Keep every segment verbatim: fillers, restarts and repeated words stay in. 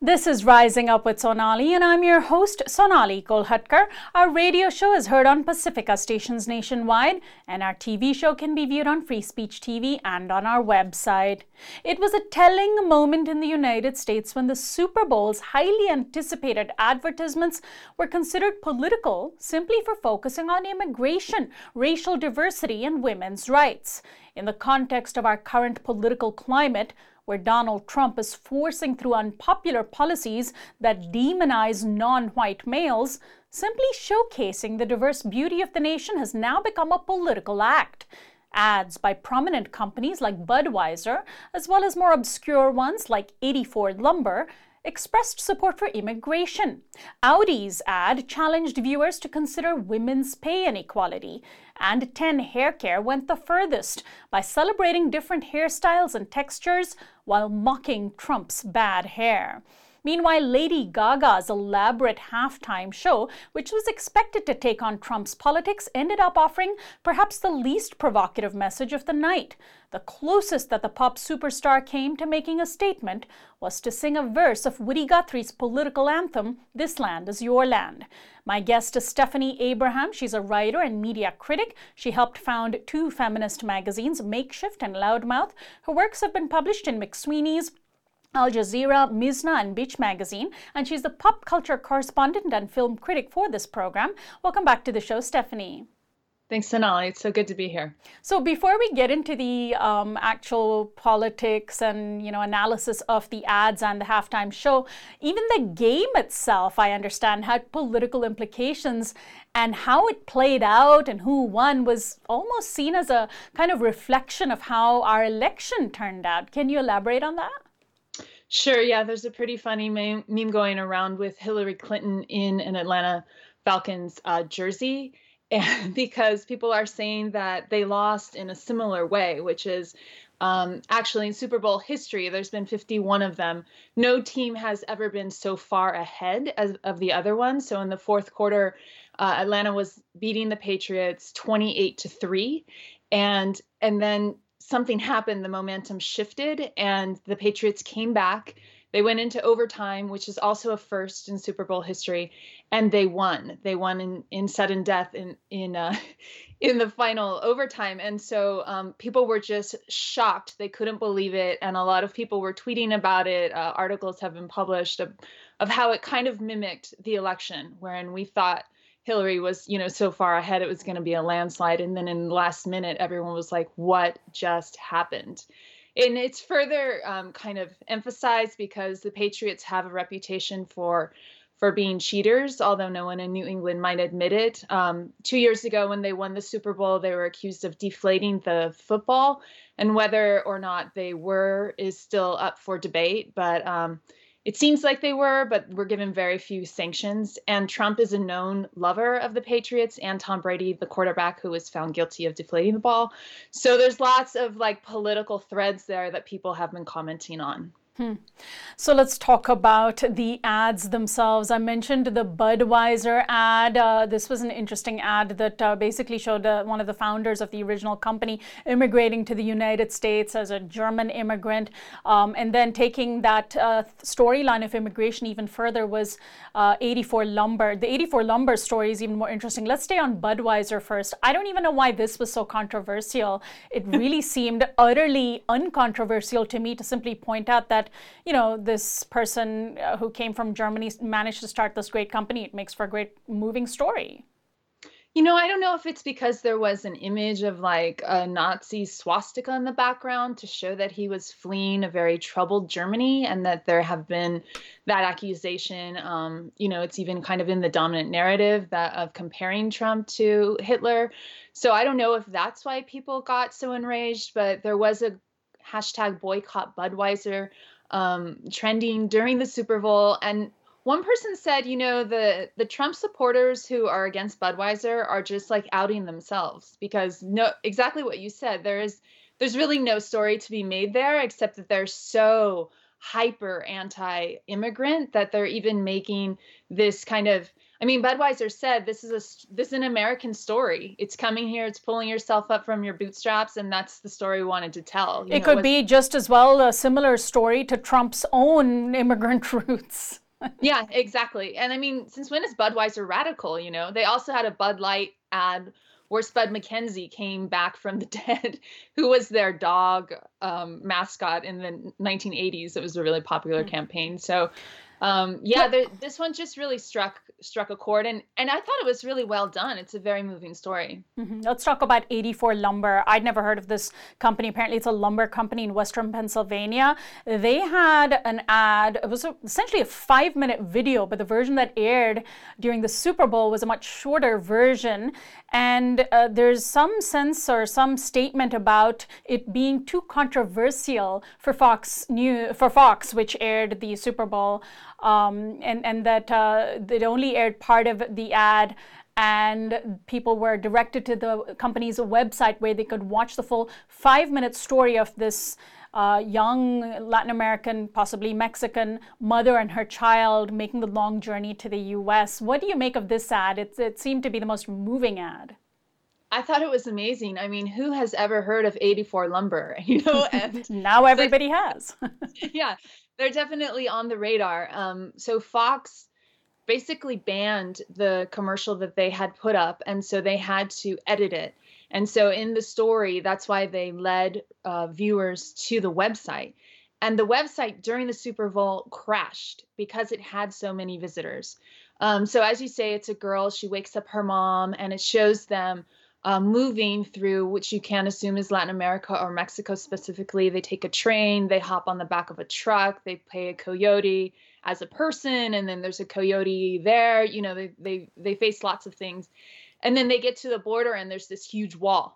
This is Rising Up with Sonali, and I'm your host, Sonali Kolhatkar. Our radio show is heard on Pacifica stations nationwide, and our T V show can be viewed on Free Speech T V and on our website. It was a telling moment in the United States when the Super Bowl's highly anticipated advertisements were considered political simply for focusing on immigration, racial diversity, and women's rights. In the context of our current political climate, where Donald Trump is forcing through unpopular policies that demonize non-white males, simply showcasing the diverse beauty of the nation has now become a political act. Ads by prominent companies like Budweiser, as well as more obscure ones like eighty-four Lumber, expressed support for immigration. Audi's ad challenged viewers to consider women's pay inequality, and ten Hair Care went the furthest by celebrating different hairstyles and textures while mocking Trump's bad hair. Meanwhile, Lady Gaga's elaborate halftime show, which was expected to take on Trump's politics, ended up offering perhaps the least provocative message of the night. The closest that the pop superstar came to making a statement was to sing a verse of Woody Guthrie's political anthem, This Land is Your Land. My guest is Stephanie Abraham. She's a writer and media critic. She helped found two feminist magazines, Makeshift and Loudmouth. Her works have been published in McSweeney's, Al Jazeera, Mizna, and Beach Magazine, and she's the pop culture correspondent and film critic for this program. Welcome back to the show, Stephanie. Thanks, Sonali. It's so good to be here. So before we get into the um, actual politics and, you know, analysis of the ads and the halftime show, even the game itself, I understand, had political implications, and how it played out and who won was almost seen as a kind of reflection of how our election turned out. Can you elaborate on that? Sure. Yeah, there's a pretty funny meme, meme going around with Hillary Clinton in an Atlanta Falcons uh, jersey, and because people are saying that they lost in a similar way, which is um, actually in Super Bowl history, there's been fifty-one of them. No team has ever been so far ahead as, of the other one. So in the fourth quarter, uh, Atlanta was beating the Patriots twenty-eight to three, and and then something happened, the momentum shifted, and the Patriots came back. They went into overtime, which is also a first in Super Bowl history, and they won. They won in, in sudden death in in uh, in the final overtime. And so um, people were just shocked. They couldn't believe it, and a lot of people were tweeting about it. Uh, articles have been published of, of how it kind of mimicked the election, wherein we thought Hillary was, you know, so far ahead, it was going to be a landslide. And then in the last minute, everyone was like, what just happened? And it's further um, kind of emphasized because the Patriots have a reputation for for being cheaters, although no one in New England might admit it. Um, two years ago, when they won the Super Bowl, they were accused of deflating the football. And whether or not they were is still up for debate. But um it seems like they were, but were given very few sanctions. And Trump is a known lover of the Patriots, and Tom Brady, the quarterback who was found guilty of deflating the ball. So there's lots of like political threads there that people have been commenting on. Hmm. So let's talk about the ads themselves. I mentioned the Budweiser ad. Uh, this was an interesting ad that uh, basically showed uh, one of the founders of the original company immigrating to the United States as a German immigrant. Um, and then taking that uh, storyline of immigration even further was uh, eighty-four Lumber. The eighty-four Lumber story is even more interesting. Let's stay on Budweiser first. I don't even know why this was so controversial. It really seemed utterly uncontroversial to me to simply point out that, you know, this person uh, who came from Germany managed to start this great company. It makes for a great moving story. You know, I don't know if it's because there was an image of like a Nazi swastika in the background to show that he was fleeing a very troubled Germany, and that there have been that accusation. Um, you know, it's even kind of in the dominant narrative that of comparing Trump to Hitler. So I don't know if that's why people got so enraged, but there was a hashtag boycott Budweiser um, trending during the Super Bowl. And one person said, you know, the, the Trump supporters who are against Budweiser are just like outing themselves, because no, exactly what you said, there is, there's really no story to be made there, except that they're so hyper anti-immigrant that they're even making this kind of I mean, Budweiser said this is a this is an American story. It's coming here, it's pulling yourself up from your bootstraps, and that's the story we wanted to tell. You it know, could was, be just as well a similar story to Trump's own immigrant roots. Yeah, exactly. And I mean, since when is Budweiser radical? You know, they also had a Bud Light ad where Spud McKenzie came back from the dead, who was their dog um, mascot in the nineteen eighties. It was a really popular mm-hmm. campaign. So. Um, yeah, there, this one just really struck struck a chord, and and I thought it was really well done. It's a very moving story. Mm-hmm. Let's talk about eighty-four Lumber. I'd never heard of this company. Apparently, it's a lumber company in Western Pennsylvania. They had an ad. It was a, essentially a five-minute video, but the version that aired during the Super Bowl was a much shorter version. And uh, there's some sense or some statement about it being too controversial for Fox News, for Fox, which aired the Super Bowl. Um, and, and that uh, it only aired part of the ad, and people were directed to the company's website where they could watch the full five-minute story of this uh, young Latin American, possibly Mexican mother and her child making the long journey to the U S. What do you make of this ad? It, it seemed to be the most moving ad. I thought it was amazing. I mean, who has ever heard of eighty-four Lumber? You know, and now everybody so, has. Yeah. They're definitely on the radar. Um, so Fox basically banned the commercial that they had put up, and so they had to edit it. And so in the story, that's why they led uh, viewers to the website. And the website during the Super Bowl crashed because it had so many visitors. Um, so as you say, it's a girl. She wakes up her mom, and it shows them Uh, moving through, which you can assume is Latin America or Mexico specifically. They take a train, they hop on the back of a truck, they pay a coyote as a person, and then there's a coyote there. You know, they they they face lots of things. And then they get to the border, and there's this huge wall.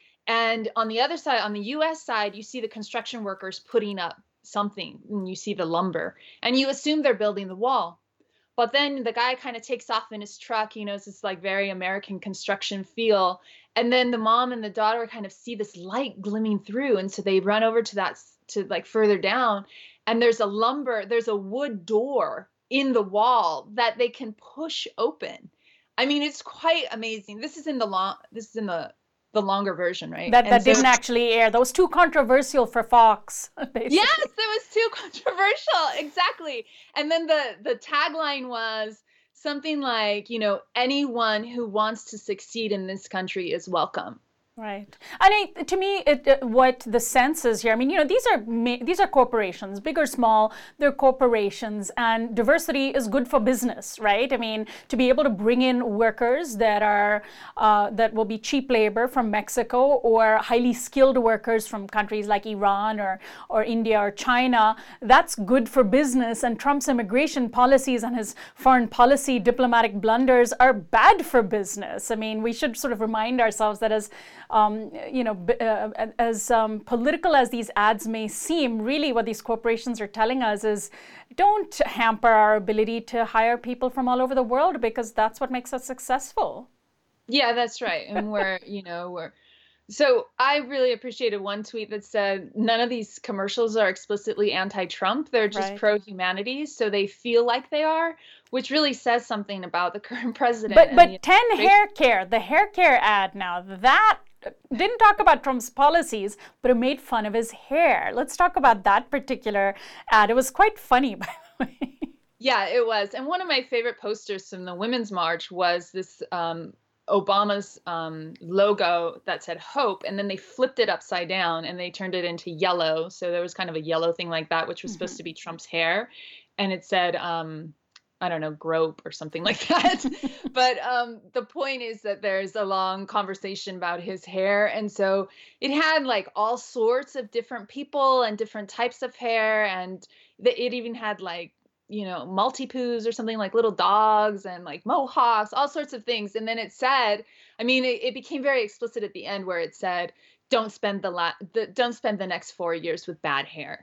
And on the other side, on the U S side, you see the construction workers putting up something, and you see the lumber, and you assume they're building the wall. But then the guy kind of takes off in his truck, you know, it's this like very American construction feel. And then the mom and the daughter kind of see this light glimming through. And so they run over to that, to like further down. And there's a lumber, there's a wood door in the wall that they can push open. I mean, it's quite amazing. This is in the long, this is in the, the longer version, right? That, that so, didn't actually air. That was too controversial for Fox, basically. Yes, it was too controversial. Exactly. And then the, the tagline was something like, you know, anyone who wants to succeed in this country is welcome. Right. And I, to me, it, uh, what the sense is here, I mean, you know, these are these are corporations, big or small, they're corporations, and diversity is good for business, right? I mean, to be able to bring in workers that are, uh, that will be cheap labor from Mexico, or highly skilled workers from countries like Iran or, or India or China, that's good for business. And Trump's immigration policies and his foreign policy diplomatic blunders are bad for business. I mean, we should sort of remind ourselves that as Um, you know, uh, as um, political as these ads may seem, really what these corporations are telling us is don't hamper our ability to hire people from all over the world, because that's what makes us successful. Yeah, that's right. And we're, you know, we're, so I really appreciated one tweet that said, none of these commercials are explicitly anti-Trump. They're just right. pro-humanity. So they feel like they are, which really says something about the current president. But, but ten hair care, the hair care ad now, that didn't talk about Trump's policies, but it made fun of his hair. Let's talk about that particular ad. It was quite funny, by the way. Yeah, it was. And one of my favorite posters from the Women's March was this um, Obama's um, logo that said hope, and then they flipped it upside down and they turned it into yellow. So there was kind of a yellow thing like that, which was mm-hmm. supposed to be Trump's hair. And it said, um, I don't know, grope or something like that. But um, the point is that there's a long conversation about his hair. And so it had like all sorts of different people and different types of hair. And it even had like, you know, multi-poos or something, like little dogs and like mohawks, all sorts of things. And then it said, I mean, it, it became very explicit at the end where it said, don't spend the, la- the don't spend the next four years with bad hair.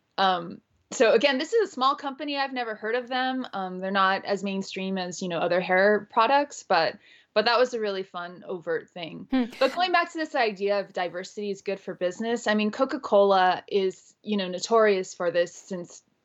Um, So again, this is a small company. I've never heard of them. Um, they're not as mainstream as, you know, other hair products, but but that was a really fun, overt thing. Hmm. But going back to this idea of diversity is good for business. I mean, Coca-Cola is, you know, notorious for this since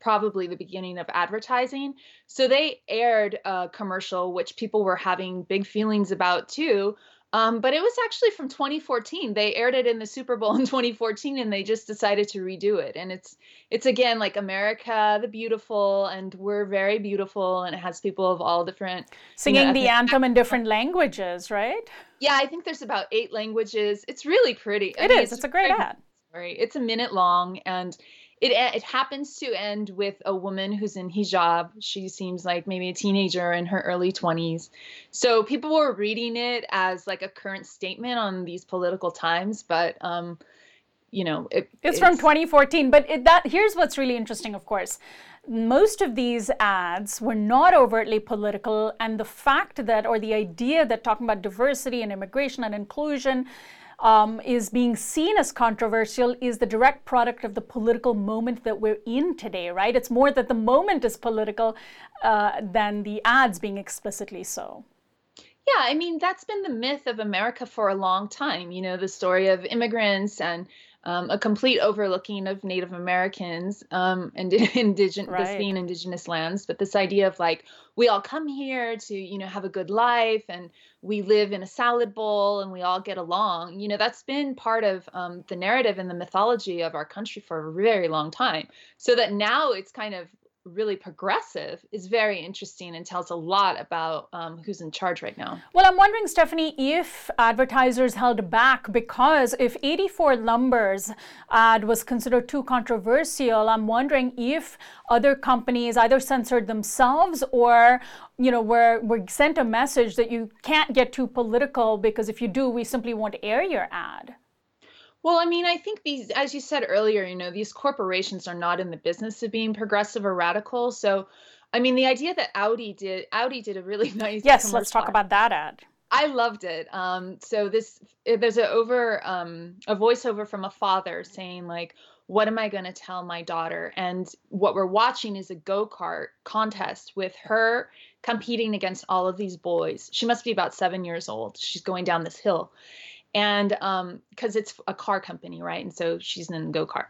probably the beginning of advertising. So they aired a commercial, which people were having big feelings about too. Um, but it was actually from twenty fourteen. They aired it in the Super Bowl in twenty fourteen, and they just decided to redo it. And it's it's again like America the Beautiful, and we're very beautiful, and it has people of all different singing you know, the anthem in different languages, right? Yeah, I think there's about eight languages. It's really pretty. I It mean, is. It's a great ad. Story. It's a minute long, and it it happens to end with a woman who's in hijab. She seems like maybe a teenager in her early twenties. So people were reading it as like a current statement on these political times, but um, you know, it, it's, it's from twenty fourteen. But it, that here's what's really interesting, of course. Most of these ads were not overtly political, and the fact that, or the idea that talking about diversity and immigration and inclusion um, is being seen as controversial is the direct product of the political moment that we're in today, right? It's more that the moment is political uh, than the ads being explicitly so. Yeah, I mean, that's been the myth of America for a long time. You know, the story of immigrants and um, a complete overlooking of Native Americans um, and indigenous, right. this being indigenous lands. But this idea of like, we all come here to, you know, have a good life, and we live in a salad bowl and we all get along. You know, that's been part of um, the narrative and the mythology of our country for a very long time. So that now it's kind of really progressive is very interesting and tells a lot about um, who's in charge right now. Well, I'm wondering, Stephanie, if advertisers held back because if eighty-four Lumber's ad was considered too controversial, I'm wondering if other companies either censored themselves or, you know, were, were sent a message that you can't get too political because if you do, we simply won't air your ad. Well, I mean, I think these, as you said earlier, you know, these corporations are not in the business of being progressive or radical. So, I mean, the idea that Audi did, Audi did a really nice. Yes, let's talk about that ad. I loved it. Um, so this, there's a over, um, a voiceover from a father saying like, what am I going to tell my daughter? And what we're watching is a go-kart contest with her competing against all of these boys. She must be about seven years old. She's going down this hill. And um, because it's a car company, right? And so she's in a go-kart.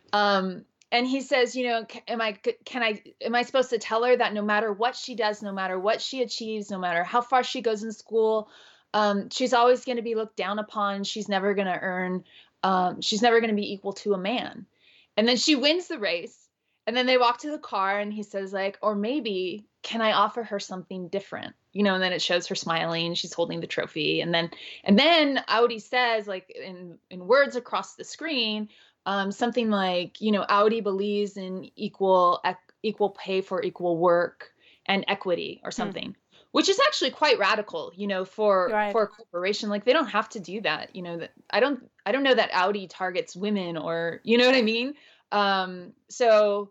Um, and he says, you know, am I, can I, am I supposed to tell her that no matter what she does, no matter what she achieves, no matter how far she goes in school, um, she's always going to be looked down upon. She's never going to earn, um, she's never going to be equal to a man. And then she wins the race. And then they walk to the car and he says like, or maybe can I offer her something different? You know, and then it shows her smiling, she's holding the trophy. And then, and then Audi says like in, in words across the screen, um, something like, you know, Audi believes in equal, equal pay for equal work and equity or something, mm. which is actually quite radical, you know, for, right. for a corporation. Like they don't have to do that. You know, that I don't, I don't know that Audi targets women or, you know what I mean? Um, so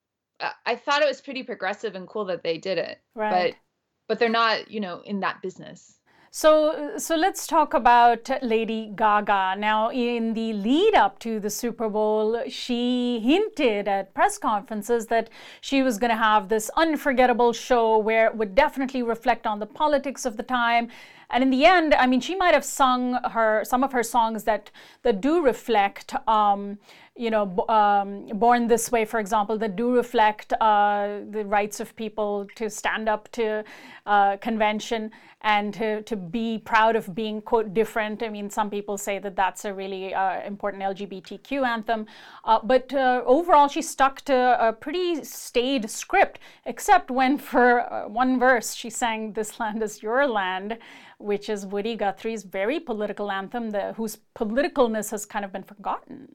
I thought it was pretty progressive and cool that they did it, right. but, but they're not, you know, in that business. So, so let's talk about Lady Gaga. Now, in the lead up to the Super Bowl, she hinted at press conferences that she was going to have this unforgettable show where it would definitely reflect on the politics of the time. And in the end, I mean, she might have sung her some of her songs that that do reflect, um, you know, um, Born This Way, for example, that do reflect uh, the rights of people to stand up to uh, convention and to, to be proud of being, quote, different. I mean, some people say that that's a really uh, important L G B T Q anthem. Uh, but uh, overall, she stuck to a pretty staid script, except when for uh, one verse, she sang This Land Is Your Land, which is Woody Guthrie's very political anthem, the, whose politicalness has kind of been forgotten.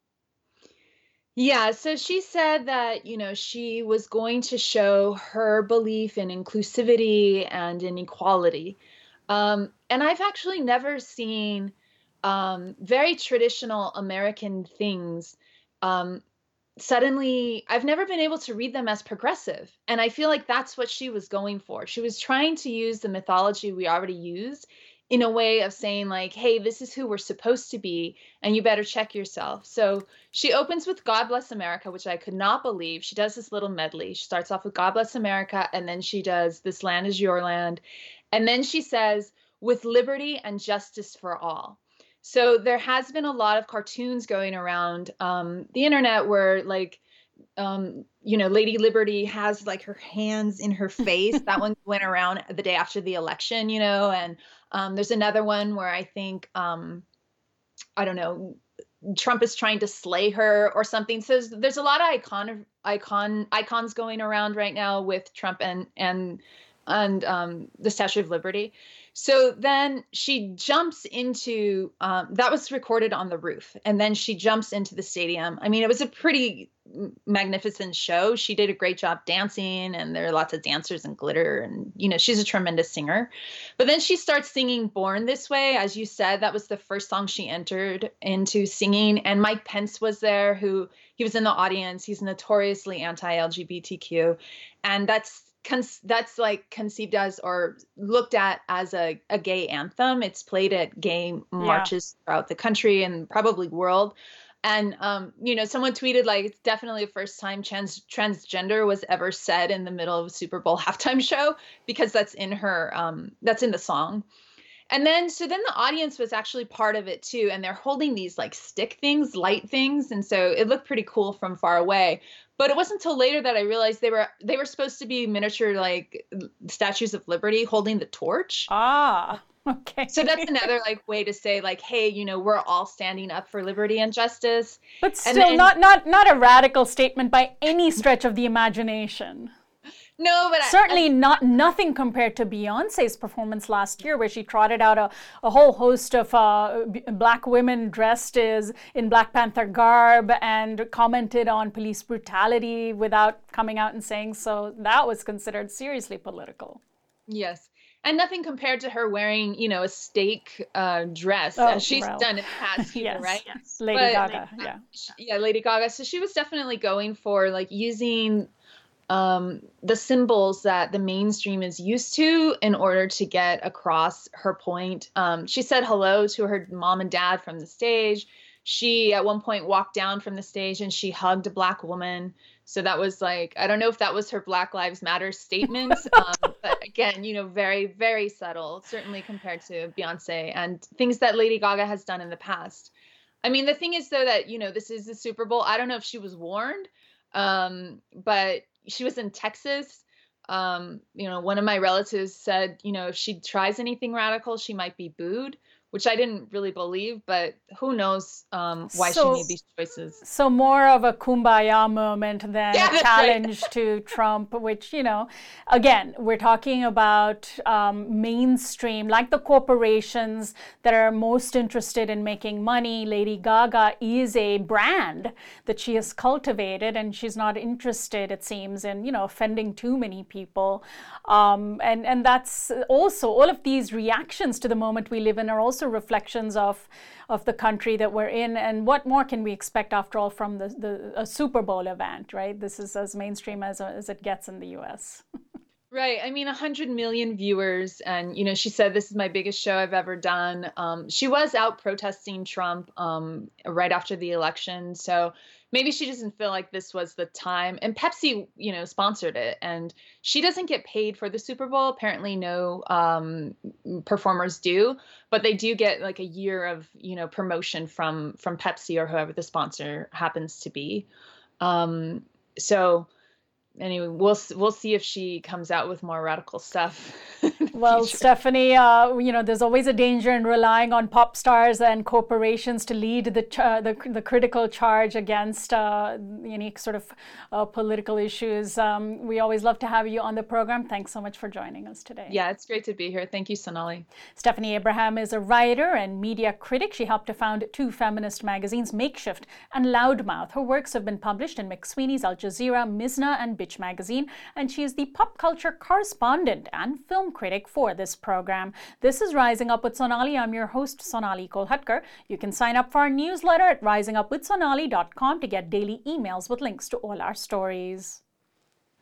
Yeah, so she said that, you know, she was going to show her belief in inclusivity and in equality. Um, and I've actually never seen um, very traditional American things. Um, suddenly, I've never been able to read them as progressive. And I feel like that's what she was going for. She was trying to use the mythology we already used in a way of saying like, hey, this is who we're supposed to be, and you better check yourself. So she opens with God Bless America, which I could not believe. She does this little medley. She starts off with God Bless America, and then she does This Land Is Your Land. And then she says, with liberty and justice for all. So there has been a lot of cartoons going around um, the internet where like um, you know, Lady Liberty has like her hands in her face. That one went around the day after the election, you know, and um, there's another one where I think, um, I don't know, Trump is trying to slay her or something. So there's, there's a lot of icon icon icons going around right now with Trump and and and um, the Statue of Liberty. So then she jumps into um, that was recorded on the roof, and then she jumps into the stadium. I mean, it was a pretty magnificent show. She did a great job dancing, and there are lots of dancers and glitter, and you know, she's a tremendous singer. But then she starts singing Born This Way. As you said, that was the first song she entered into singing, and Mike Pence was there, who he was in the audience. He's notoriously anti-L G B T Q, and that's Con- that's like conceived as or looked at as a, a gay anthem. It's played at gay marches yeah. throughout the country and probably world. And, um, you know, someone tweeted like, it's definitely the first time trans transgender was ever said in the middle of a Super Bowl halftime show, because that's in her, um, that's in the song. And then, so then the audience was actually part of it too. And they're holding these like stick things, light things. And so it looked pretty cool from far away. But it wasn't until later that I realized they were they were supposed to be miniature like statues of liberty holding the torch. Ah, okay. So that's another like way to say like, hey, you know, we're all standing up for liberty and justice. But still, and, and, not not not a radical statement by any stretch of the imagination. No, but certainly I, I, not nothing compared to Beyonce's performance last year, where she trotted out a, a whole host of uh, black women dressed as in Black Panther garb and commented on police brutality without coming out and saying so. That was considered seriously political. Yes. And nothing compared to her wearing, you know, a steak uh, dress, oh, as she's well. done in the past, yes, right? Yes, Lady but, Gaga, like, yeah. Yeah, Lady Gaga. So she was definitely going for like using um, the symbols that the mainstream is used to in order to get across her point. Um, she said hello to her mom and dad from the stage. She at one point walked down from the stage and she hugged a black woman. So that was like, I don't know if that was her Black Lives Matter statement, um, but again, you know, very, very subtle, certainly compared to Beyonce and things that Lady Gaga has done in the past. I mean, the thing is, though, that, you know, this is the Super Bowl. I don't know if she was warned, um, but she was in Texas. Um, you know, one of my relatives said, you know, if she tries anything radical, she might be booed, which I didn't really believe, but who knows um, why so, she made these choices. So more of a kumbaya moment than yeah, a challenge right. to Trump, which, you know, again, we're talking about um, mainstream, like the corporations that are most interested in making money. Lady Gaga is a brand that she has cultivated, and she's not interested, it seems, in, you know, offending too many people. Um, and, and that's also, all of these reactions to the moment we live in are also reflections of of the country that we're in, and what more can we expect after all from the, the a Super Bowl event, right? This is as mainstream as, as it gets in the U S. Right. I mean, one hundred million viewers. And, you know, she said, this is my biggest show I've ever done. Um, she was out protesting Trump um, right after the election. So maybe she doesn't feel like this was the time. And Pepsi, you know, sponsored it. And she doesn't get paid for the Super Bowl. Apparently no um, performers do. But they do get like a year of, you know, promotion from from Pepsi or whoever the sponsor happens to be. Um, so anyway, we'll we'll see if she comes out with more radical stuff. Well, future. Stephanie, uh, you know, there's always a danger in relying on pop stars and corporations to lead the uh, the, the critical charge against uh, any sort of uh, political issues. Um, we always love to have you on the program. Thanks so much for joining us today. Yeah, it's great to be here. Thank you, Sonali. Stephanie Abraham is a writer and media critic. She helped to found two feminist magazines, Makeshift and Loudmouth. Her works have been published in McSweeney's, Al Jazeera, Mizna, and Bitch magazine, and she is the pop culture correspondent and film critic for this program. This is Rising Up with Sonali. I'm your host, Sonali Kolhatkar. You can sign up for our newsletter at rising up with sonali dot com to get daily emails with links to all our stories.